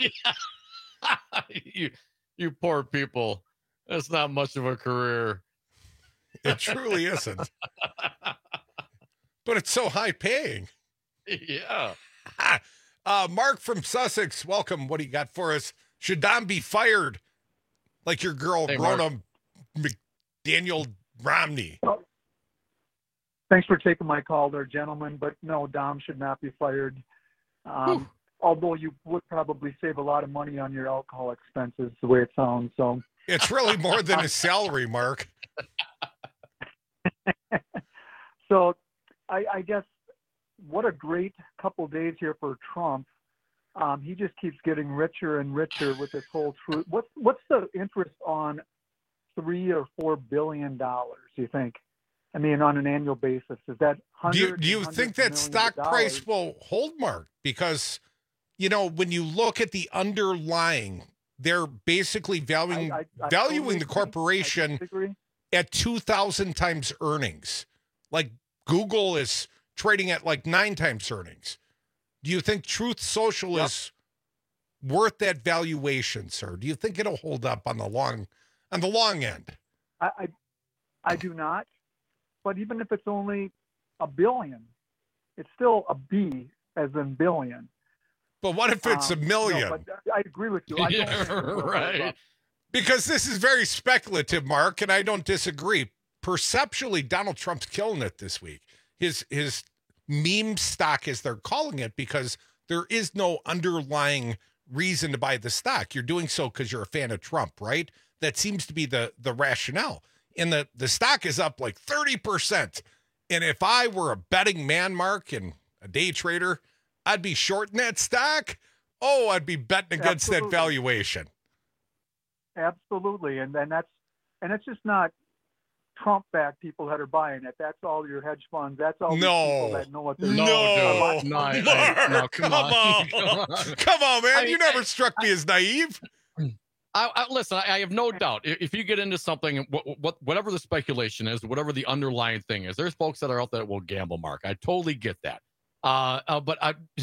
You poor people. That's not much of a career. It truly isn't. But it's so high paying. Yeah. Mark from Sussex, welcome. What do you got for us? Should Dom be fired like your girl, Hey, Rona McDaniel Romney? Thanks for taking my call there, gentlemen. But no, Dom should not be fired. Although you would probably save a lot of money on your alcohol expenses, the way it sounds. So it's really more than his salary, Mark. So I guess what a great couple days here for Trump. He just keeps getting richer and richer with this whole truth. What's the interest on $3 or $4 billion, do you think? I mean, on an annual basis, is that Do you think that stock price will hold, Mark? Because, you know, when you look at the underlying, they're basically valuing the corporation at 2,000 times earnings. Like Google is trading at like 9 times earnings. Do you think Truth Social is worth that valuation, sir? Do you think it'll hold up on the long end? I do not. But even if it's only $1 billion, it's still a B as in billion. But what if it's $1 million? No, but I agree with you. I don't Right. Because this is very speculative, Mark, and I don't disagree. Perceptually, Donald Trump's killing it this week. His meme stock, as they're calling it, because there is no underlying reason to buy the stock. You're doing so because you're a fan of Trump, right? That seems to be the rationale. And the stock is up like 30%. And if I were a betting man, Mark, and a day trader, I'd be shorting that stock. Oh, I'd be betting against that valuation. Absolutely. And it's just not Trump-backed people that are buying it. That's all your hedge funds. That's all these people that know what they're doing. No, come on, man. You never struck me as naive. Listen, I have no doubt. If you get into something, whatever the speculation is, whatever the underlying thing is, there's folks that are out there that will gamble, Mark. I totally get that. But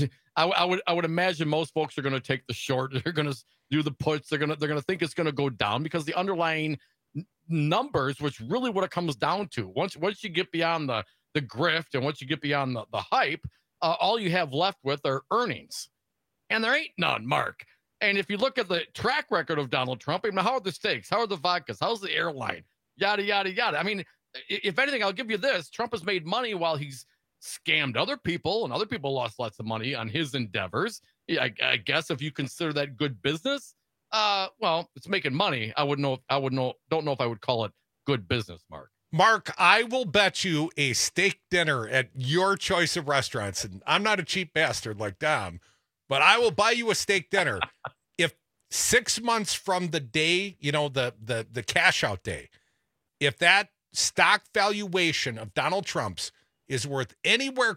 I would imagine most folks are going to take the short. They're going to do the puts. They're going to think it's going to go down because the underlying numbers, which really what it comes down to, once you get beyond the grift and once you get beyond the hype, all you have left with are earnings, and there ain't none, Mark. And if you look at the track record of Donald Trump, I mean, how are the steaks? How are the vodkas? How's the airline? Yada, yada, yada. I mean, if anything, I'll give you this. Trump has made money while he's scammed other people, and other people lost lots of money on his endeavors. I guess if you consider that good business, well, it's making money. Don't know if I would call it good business, Mark. Mark, I will bet you a steak dinner at your choice of restaurants, and I'm not a cheap bastard like Dom, but I will buy you a steak dinner if 6 months from the day, you know, the cash out day, if that stock valuation of Donald Trump's is worth anywhere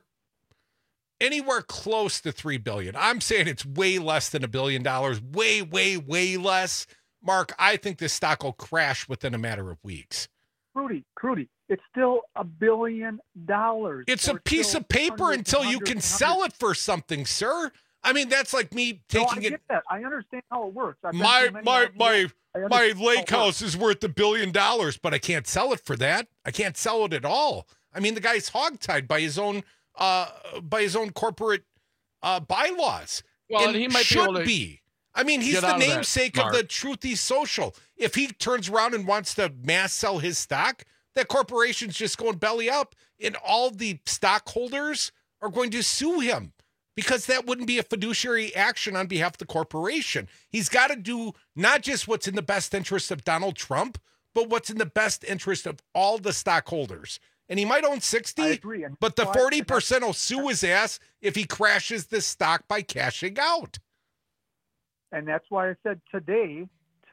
close to $3 billion. I'm saying it's way less than $1 billion, way less. Mark, I think this stock will crash within a matter of weeks. Crudy, it's still $1 billion. It's a piece of paper until you can sell it for something, sir. I mean, that's like me taking I get that. I understand how it works. My lake house is worth $1 billion, but I can't sell it for that. I can't sell it at all. I mean, the guy's hogtied by his own corporate bylaws. Well, and he might be. I mean, he's the namesake of the Truthy Social. If he turns around and wants to mass sell his stock, that corporation's just going belly up, and all the stockholders are going to sue him because that wouldn't be a fiduciary action on behalf of the corporation. He's got to do not just what's in the best interest of Donald Trump, but what's in the best interest of all the stockholders. And he might own 60, but the 40% will sue his ass if he crashes this stock by cashing out. And that's why I said today.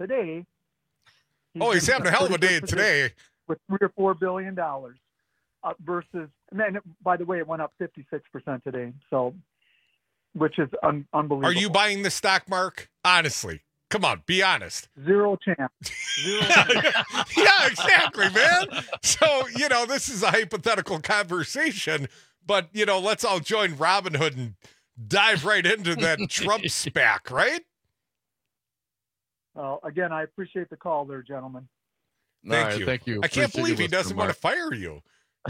He's having a hell of a day today. With $3 or $4 billion versus, and then, by the way, it went up 56% today. So, which is unbelievable. Are you buying the stock, Mark? Honestly. Come on, be honest. Zero chance. Yeah, exactly, man. So, you know, this is a hypothetical conversation, But, let's all join Robin Hood and dive right into that Trump SPAC, right? Well, again, I appreciate the call there, gentlemen. Thank you. Thank you. I can't Appreciate believe you he doesn't listening, want to fire you.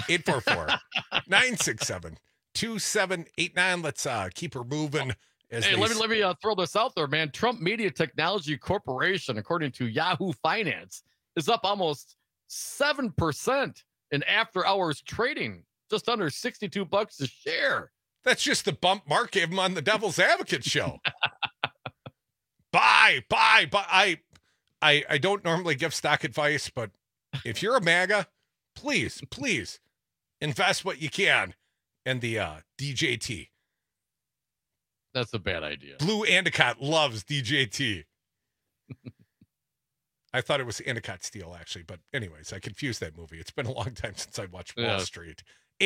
844-967-2789. Let's keep her moving. Hey, let me throw this out there, man. Trump Media Technology Corporation, according to Yahoo Finance, is up almost 7% in after-hours trading, just under $62 a share. That's just the bump Mark gave him on the Devil's Advocate show. Buy. I don't normally give stock advice, but if you're a MAGA, please invest what you can in the DJT. That's a bad idea. Blue Endicott loves DJT. I thought it was Endicott Steel, actually. But anyways, I confused that movie. It's been a long time since I watched Wall Street.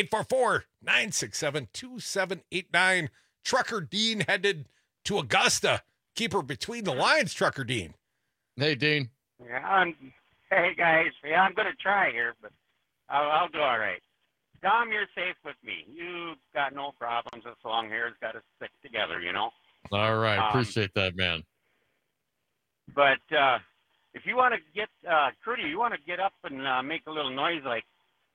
844-967-2789. Trucker Dean headed to Augusta. Keep her between the lines, Trucker Dean. Hey, Dean. Yeah, hey, guys. Yeah, I'm going to try here, but I'll do all right. Dom, you're safe with me. You've got no problems. This long hair's got to stick together, All right. Appreciate that, man. But if you want to get, Crudy, you want to get up and make a little noise like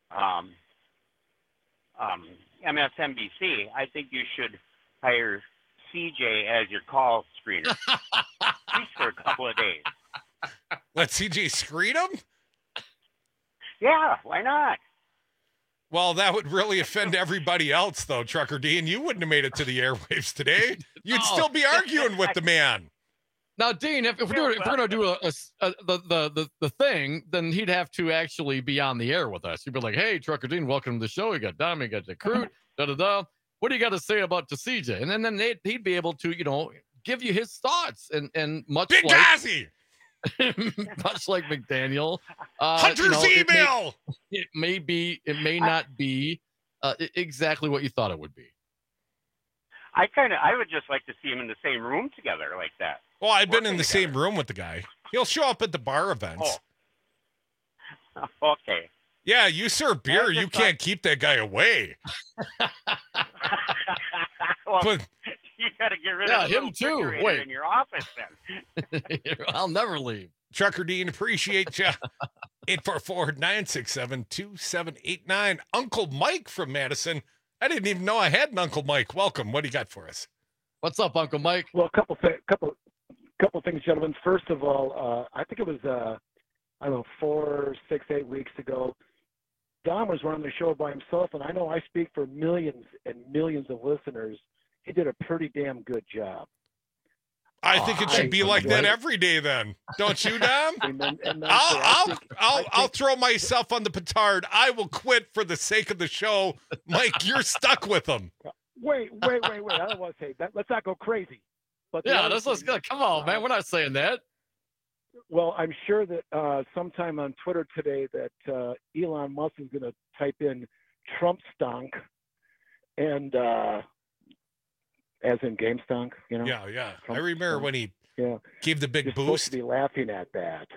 MSNBC, I think you should hire CJ as your call screener. At least for a couple of days. Let CJ screen him? Yeah, why not? Well, that would really offend everybody else, though, Trucker Dean. You wouldn't have made it to the airwaves today. You'd still be arguing with the man. Now, Dean, if we're going to do the thing, then he'd have to actually be on the air with us. He'd be like, "Hey, Trucker Dean, welcome to the show. You got Dom, you got the crew, da. What do you got to say about the CJ?" And then he'd be able to, give you his thoughts and much Benghazi! much like McDaniel, Hunter's email. It may not be exactly what you thought it would be. I would just like to see him in the same room together like that. Well, I've been in the same room with the guy. He'll show up at the bar events. Oh. Okay. Yeah, you serve beer. You can't keep that guy away. Well, but you got to get rid of him too. Wait, in your office then. I'll never leave. Trucker Dean, appreciate you. 844-967-2789. Uncle Mike from Madison. I didn't even know I had an Uncle Mike. Welcome. What do you got for us? What's up, Uncle Mike? Well, a couple things, gentlemen. First of all, I think it was 4, 6, 8 weeks ago. Dom was running the show by himself, and I know I speak for millions and millions of listeners. He did a pretty damn good job. I think it should be like that every day, then, don't you, Dom? I'll throw myself on the petard. I will quit for the sake of the show. Mike, you're stuck with them. Wait! I don't want to say that. Let's not go crazy. But let's go. Come on, man. We're not saying that. Well, I'm sure that sometime on Twitter today that Elon Musk is going to type in Trump stonk and as in game stonk, Yeah. Trump I remember stonk. when he gave the big You're boost. supposed to be laughing at that.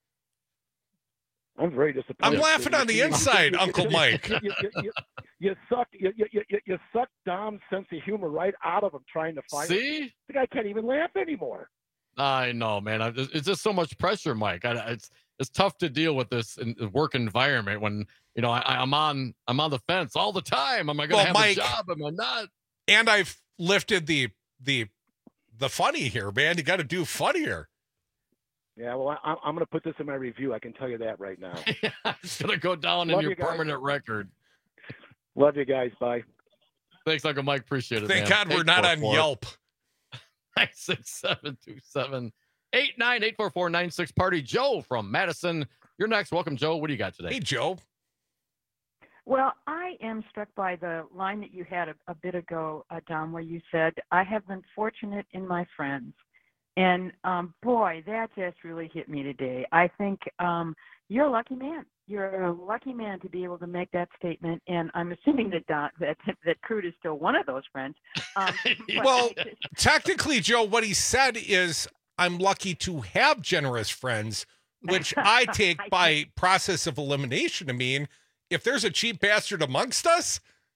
I'm very disappointed. I'm laughing on the inside, Uncle Mike. You suck Dom's sense of humor right out of him trying to find it. See? The guy can't even laugh anymore. I know, man. It's just so much pressure, Mike. It's tough to deal with this work environment when I'm on the fence all the time. Am I going to have a job? Am I not? And I've lifted the funny here, man. You got to do funnier. Yeah, well, I'm going to put this in my review. I can tell you that right now. It's going to go down in your permanent record. Love you guys. Bye. Thanks, Uncle Mike. Appreciate it. Thank man. God we're not on Yelp. 967-2789-844-96 Party. Joe from Madison. You're next. Welcome, Joe. What do you got today? Hey, Joe. Well, I am struck by the line that you had a bit ago, Dom, where you said, I have been fortunate in my friends. And, boy, that just really hit me today. I think you're a lucky man. You're a lucky man to be able to make that statement. And I'm assuming that Crude is still one of those friends. Well, technically, Joe, what he said is, I'm lucky to have generous friends, which I take by process of elimination to mean, if there's a cheap bastard amongst us,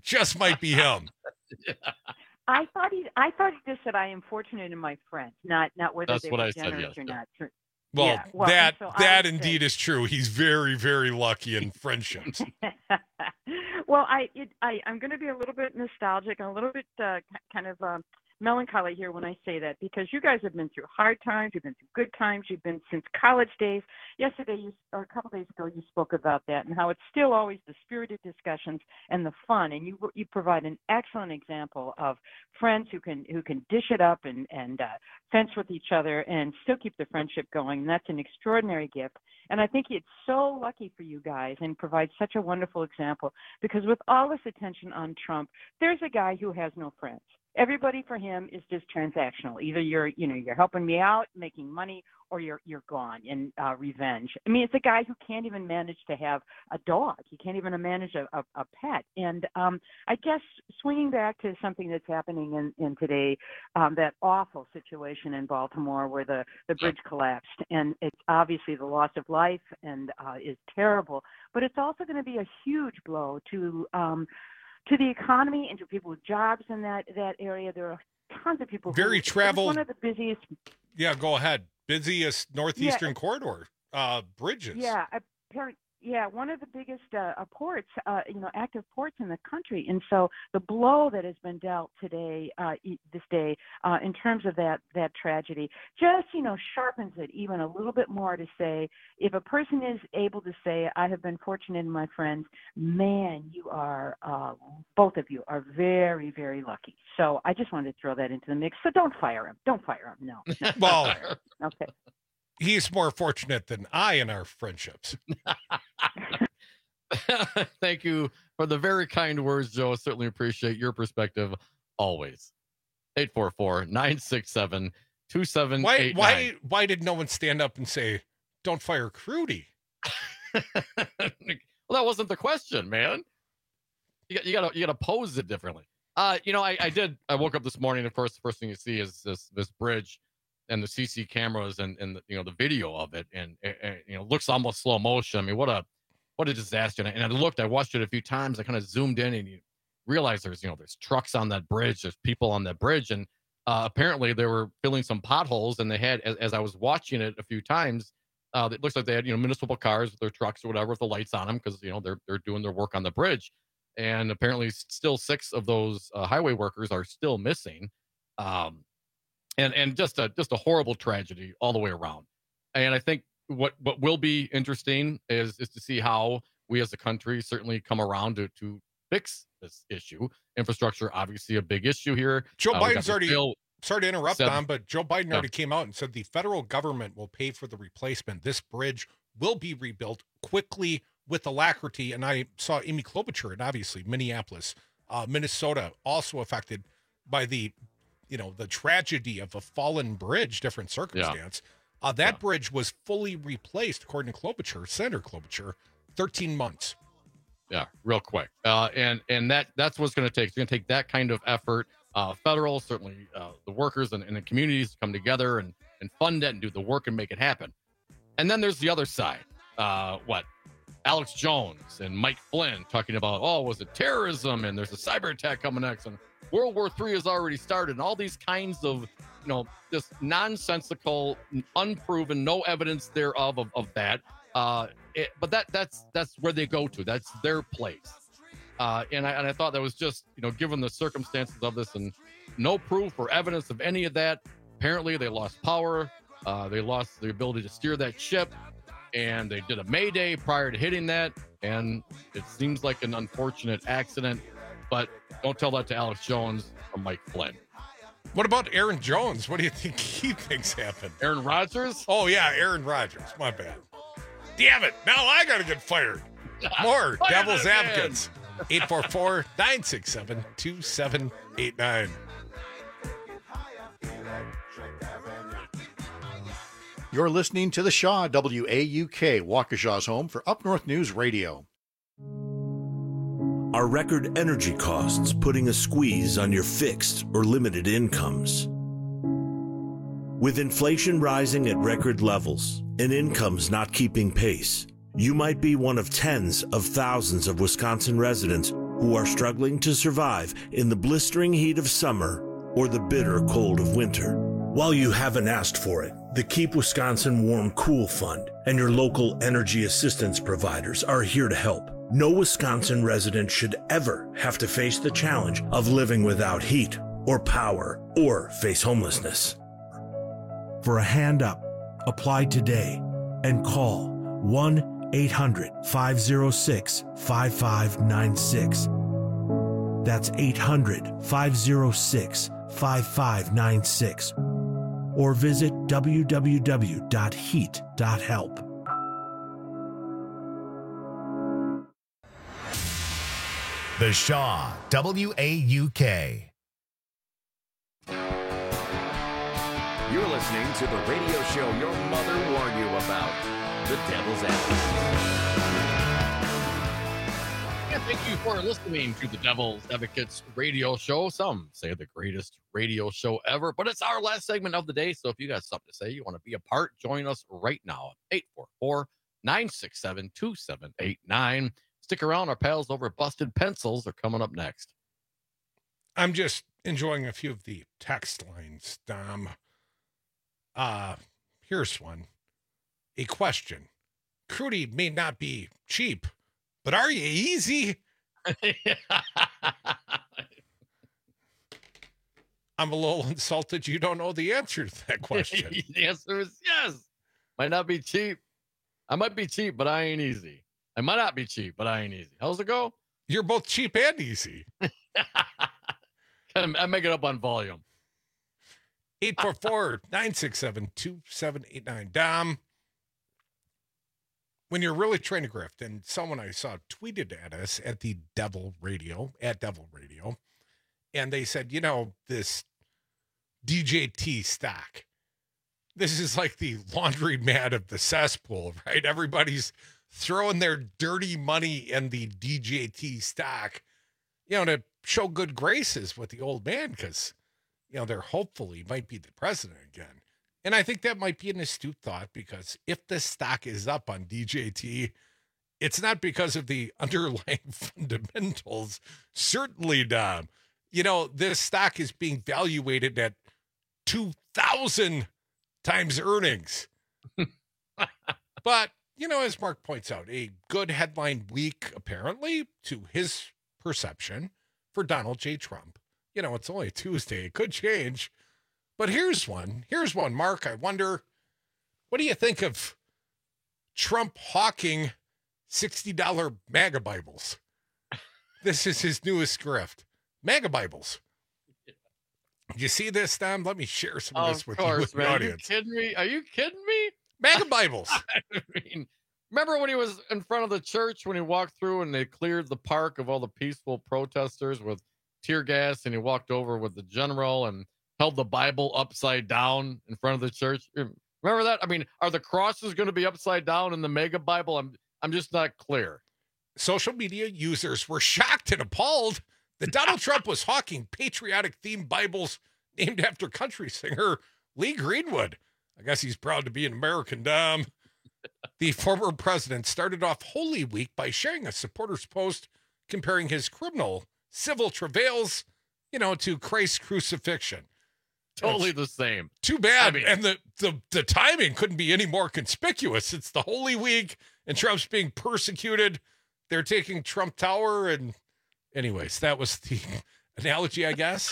just might be him. I thought he just said I am fortunate in my friends, not whether That's they what were I said generous or not. Well, Yeah, well, that and so that I would indeed say- is true. He's very, very lucky in friendships. Well, I'm going to be a little bit nostalgic and a little bit kind of melancholy here when I say that, because you guys have been through hard times, you've been through good times, you've been since college days. Yesterday, or a couple days ago, you spoke about that and how it's still always the spirited discussions and the fun. And you provide an excellent example of friends who can dish it up and fence with each other and still keep the friendship going. And that's an extraordinary gift. And I think it's so lucky for you guys and provides such a wonderful example, because with all this attention on Trump, there's a guy who has no friends. Everybody for him is just transactional. Either you're helping me out, making money, or you're gone in revenge. I mean, it's a guy who can't even manage to have a dog. He can't even manage a pet. And I guess swinging back to something that's happening in today, that awful situation in Baltimore where the bridge collapsed, and it's obviously the loss of life and is terrible. But it's also going to be a huge blow to the economy and to people with jobs in that area. There are tons of people. Very traveled. One of the busiest. Yeah, go ahead. Busiest northeastern corridor bridges. Yeah, one of the biggest ports, active ports in the country. And so the blow that has been dealt today, this day, in terms of that tragedy, just, sharpens it even a little bit more to say, if a person is able to say, I have been fortunate in my friends, man, you are, both of you are very, very lucky. So I just wanted to throw that into the mix. So don't fire him. Don't fire him. No. Well, okay. He's more fortunate than I in our friendships. Thank you for the very kind words, Joe. I certainly appreciate your perspective always. 844-967-2789. Why did no one stand up and say, don't fire Crudy? Well, that wasn't the question, man. You gotta pose it differently. I woke up this morning, and first thing you see is this bridge and the CC cameras and the video of it, and looks almost slow motion. I mean, what a disaster. And I watched it a few times. I kind of zoomed in, and you realize there's trucks on that bridge, there's people on that bridge, and apparently they were filling some potholes, and they had, as I was watching it a few times, it looks like they had municipal cars with their trucks or whatever with the lights on them, because they're doing their work on the bridge. And apparently still 6 of those highway workers are still missing. And just a horrible tragedy all the way around. And I think what will be interesting is to see how we as a country certainly come around to fix this issue. Infrastructure, obviously a big issue here. Joe Biden's already, sorry to interrupt, said, Don, but Joe Biden already came out and said the federal government will pay for the replacement. This bridge will be rebuilt quickly with alacrity. And I saw Amy Klobuchar, and obviously Minneapolis, Minnesota, also affected by the tragedy of a fallen bridge, different circumstance. That bridge was fully replaced, according to Klobuchar, Senator Klobuchar, 13 months. Yeah, real quick. And that's what's going to take. It's going to take that kind of effort. Federal, certainly the workers and the communities to come together and fund it and do the work and make it happen. And then there's the other side. Alex Jones and Mike Flynn talking about, was it terrorism? And there's a cyber attack coming next. And World War III has already started, and all these kinds of, just nonsensical, unproven, no evidence thereof of that. But that's where they go to. That's their place. And I thought that was just, given the circumstances of this and no proof or evidence of any of that. Apparently, they lost power. They lost the ability to steer that ship, and they did a mayday prior to hitting that. And it seems like an unfortunate accident. But don't tell that to Alex Jones or Mike Flynn. What about Aaron Jones? What do you think he thinks happened? Aaron Rodgers? Oh, yeah, Aaron Rodgers. My bad. Damn it. Now I got to get fired. More Devil's Advocates. 844-967-2789. You're listening to the Shaw WAUK, Waukesha's home for Up North News Radio. Are record energy costs putting a squeeze on your fixed or limited incomes? With inflation rising at record levels and incomes not keeping pace, you might be one of tens of thousands of Wisconsin residents who are struggling to survive in the blistering heat of summer or the bitter cold of winter. While you haven't asked for it, the Keep Wisconsin Warm Cool Fund and your local energy assistance providers are here to help. No Wisconsin resident should ever have to face the challenge of living without heat or power or face homelessness. For a hand up, apply today and call 1-800-506-5596. That's 800-506-5596. Or visit www.heat.help. The Shaw, WAUK. You're listening to the radio show your mother warned you about, The Devil's Advocate. And thank you for listening to the Devil's Advocates radio show. Some say the greatest radio show ever, but it's our last segment of the day. So if you got something to say, you want to be a part, join us right now. 844-967-2789. Stick around. Our pals over at Busted Pencils are coming up next. I'm just enjoying a few of the text lines, Dom. Here's one. A question. Crudy may not be cheap, but are you easy? I'm a little insulted you don't know the answer to that question. The answer is yes. Might not be cheap. I might be cheap, but I ain't easy. I might not be cheap, but I ain't easy. How's it go? You're both cheap and easy. I make it up on volume. 844-967-2789. Dom, when you're really trying to grift, and someone I saw tweeted at us at the Devil Radio, and they said, you know, this DJT stock, this is like the laundromat of the cesspool, right? Everybody's throwing their dirty money in the DJT stock, you know, to show good graces with the old man, because, you know, they're hopefully might be the president again. And I think that might be an astute thought, because if the stock is up on DJT, it's not because of the underlying fundamentals. Certainly, Dom. You know, this stock is being valuated at 2,000 times earnings. But, you know, as Mark points out, a good headline week, apparently, to his perception, for Donald J. Trump. You know, it's only Tuesday. It could change. But here's one. Here's one, Mark. I wonder, what do you think of Trump hawking $60 MAGA Bibles? This is his newest grift. MAGA Bibles. Did you see this, Tom? Let me share some of this with you, with the audience. Are you kidding me? Are you kidding me? MAGA Bibles. I mean, remember when he was in front of the church, when he walked through and they cleared the park of all the peaceful protesters with tear gas, and he walked over with the general and held the Bible upside down in front of the church? Remember that? I mean, are the crosses going to be upside down in the MAGA Bible? I'm just not clear. Social media users were shocked and appalled that Donald Trump was hawking patriotic-themed Bibles named after country singer Lee Greenwood. I guess he's proud to be an American, Dom. The former president started off Holy Week by sharing a supporter's post comparing his criminal civil travails, you know, to Christ's crucifixion. Totally the same. Too bad. I mean, and the timing couldn't be any more conspicuous. It's the Holy Week and Trump's being persecuted. They're taking Trump Tower. And anyways, that was the analogy, I guess.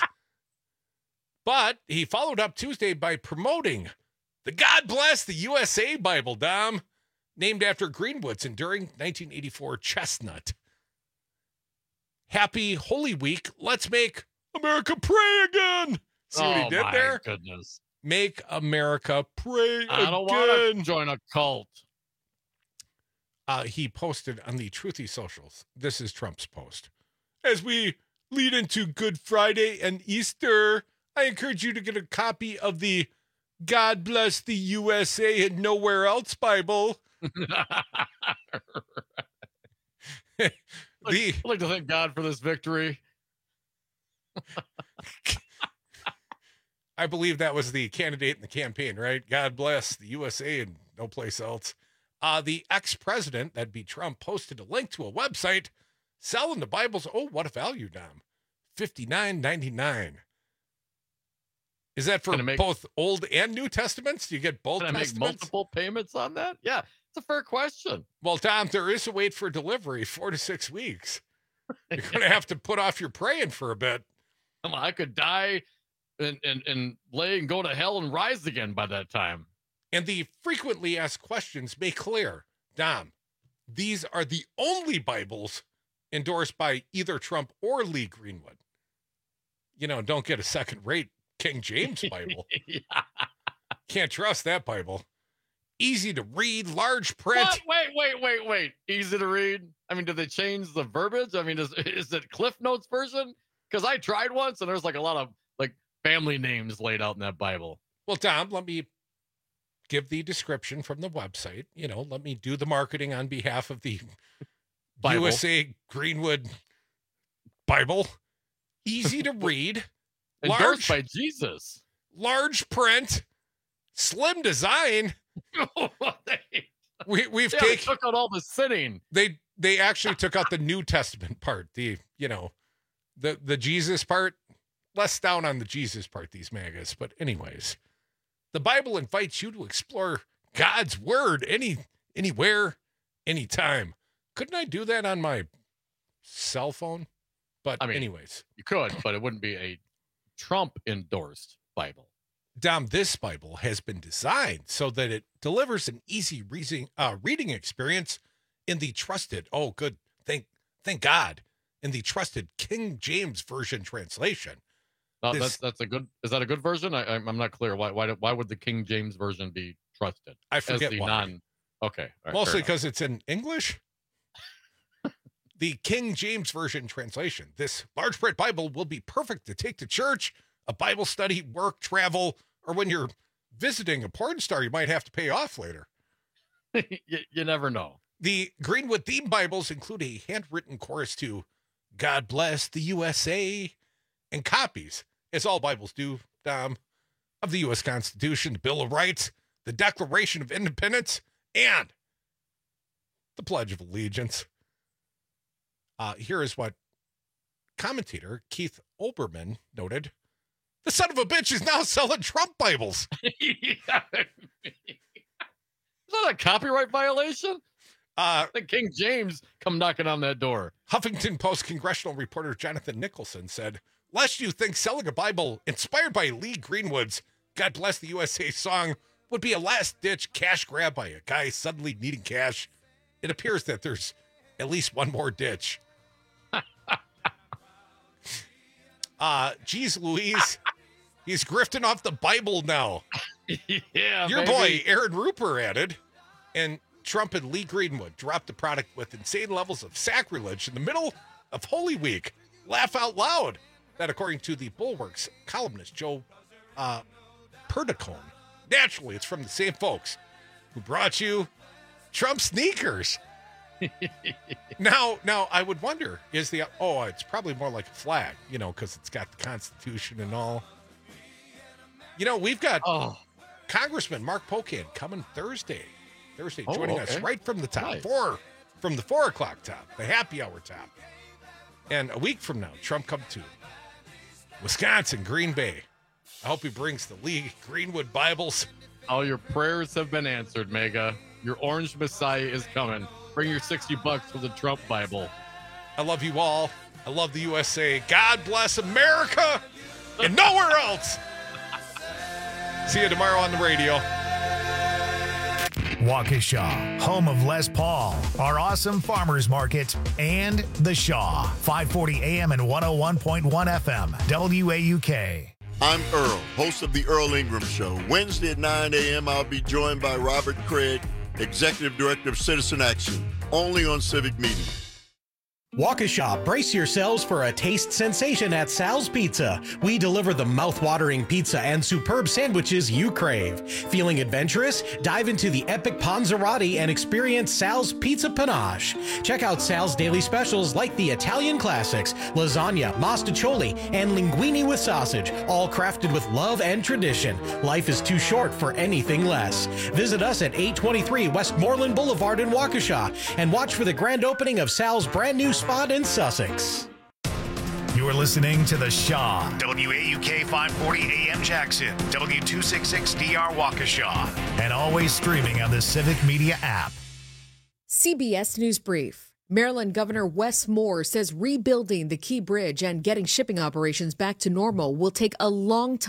But he followed up Tuesday by promoting the God Bless the USA Bible, Dom, named after Greenwood's enduring 1984 chestnut. Happy Holy Week. Let's make America pray again. See what he did there? Oh, my goodness. Make America pray I don't want to join a cult. He posted on the Truthy socials. This is Trump's post. As we lead into Good Friday and Easter, I encourage you to get a copy of the God Bless the USA and Nowhere Else Bible. I'd like to thank God for this victory. I believe that was the candidate in the campaign, right? God bless the USA and no place else. The ex-president, that'd be Trump, posted a link to a website Selling the Bibles. Oh, what a value, Dom. $59.99. Is that for both Old and New Testaments? Do you get both Can I Testaments? make multiple payments on that? Yeah, it's a fair question. Well, Dom, there is a wait for delivery, 4 to 6 weeks. You're going to have to put off your praying for a bit. Come on, I could die and lay and go to hell and rise again by that time. And the frequently asked questions make clear, Dom, these are the only Bibles endorsed by either Trump or Lee Greenwood. You know, don't get a second-rate King James Bible. Yeah. Can't trust that Bible. Easy to read, large print. What? Wait. Easy to read? I mean, did they change the verbiage? I mean, is it Cliff Notes version? Because I tried once and there's like a lot of like family names laid out in that Bible. Well, Dom, let me give the description from the website. You know, let me do the marketing on behalf of the Bible. USA Greenwood Bible. Easy to read. Endorsed by Jesus. Large print. Slim design. We've taken took out all the sinning. They actually took out the New Testament part. The Jesus part. Less down on the Jesus part, these magas. But anyways, the Bible invites you to explore God's word anywhere, anytime. Couldn't I do that on my cell phone? But I mean, anyways. You could, but it wouldn't be a Trump-endorsed Bible. Dom, this Bible has been designed so that it delivers an easy reading experience in the trusted, thank God, in the trusted King James Version translation. That's a good. Is that a good version? I'm not clear. Why would the King James Version be trusted? I forget why. Okay. Right, mostly because it's in English. The King James Version translation. This large print Bible will be perfect to take to church, a Bible study, work, travel, or when you're visiting a porn star you might have to pay off later. You never know. The Greenwood theme Bibles include a handwritten chorus to God Bless the USA and copies, as all Bibles do, Dom, of the U.S. Constitution, the Bill of Rights, the Declaration of Independence, and the Pledge of Allegiance. Here is what commentator Keith Olbermann noted. The son of a bitch is now selling Trump Bibles. Is that a copyright violation? The King James come knocking on that door. Huffington Post congressional reporter Jonathan Nicholson said, lest you think selling a Bible inspired by Lee Greenwood's God Bless the USA song would be a last-ditch cash grab by a guy suddenly needing cash, it appears that there's at least one more ditch. Geez Louise, he's grifting off the Bible now. Yeah, your boy Aaron Rupert added, and Trump and Lee Greenwood dropped the product with insane levels of sacrilege in the middle of Holy Week. Laugh out loud. That, according to the Bulwark's columnist Joe Perdicone. Naturally, it's from the same folks who brought you Trump sneakers. Now, I would wonder, it's probably more like a flag, because it's got the Constitution and all. We've got Congressman Mark Pocan coming Thursday joining us right from the top, nice. From the 4 o'clock top, the happy hour top. And a week from now, Trump come to Wisconsin, Green Bay. I hope he brings the Lee Greenwood Bibles. All your prayers have been answered, Mega. Your orange Messiah is coming. Bring your $60 for the Trump Bible. I love you all. I love the USA. God bless America and nowhere else. See you tomorrow on the radio. Waukesha, home of Les Paul, our awesome farmers market, and The Shaw, 540 AM and 101.1 FM, WAUK. I'm Earl, host of The Earl Ingram Show. Wednesday at 9 a.m., I'll be joined by Robert Craig, Executive Director of Citizen Action, only on Civic Media. Waukesha, brace yourselves for a taste sensation at Sal's Pizza. We deliver the mouth-watering pizza and superb sandwiches you crave. Feeling adventurous? Dive into the epic Panzerotti and experience Sal's Pizza Panache. Check out Sal's daily specials like the Italian classics, lasagna, mostaccioli, and linguine with sausage, all crafted with love and tradition. Life is too short for anything less. Visit us at 823 Westmoreland Boulevard in Waukesha and watch for the grand opening of Sal's brand new spot in Sussex. You're listening to The Shaw. WAUK 540 AM Jackson. W266DR Waukesha. And always streaming on the Civic Media app. CBS News Brief. Maryland Governor Wes Moore says rebuilding the Key Bridge and getting shipping operations back to normal will take a long time.